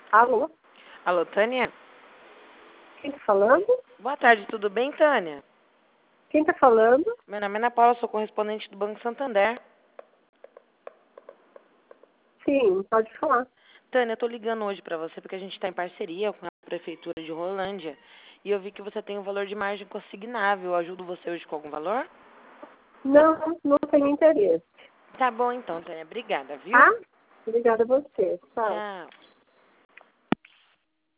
Alô? Alô, Tânia? Quem tá falando? Boa tarde, tudo bem, Tânia? Quem tá falando? Meu nome é Ana Paula, sou correspondente do Banco Santander. Sim, pode falar. Tânia, eu tô ligando hoje pra você porque a gente tá em parceria com a Prefeitura de Rolândia e eu vi que você tem um valor de margem consignável. Eu ajudo você hoje com algum valor? Não, não tenho interesse. Tá bom então, Tânia. Obrigada, viu? Tá? Obrigada a você. Tchau. Tchau.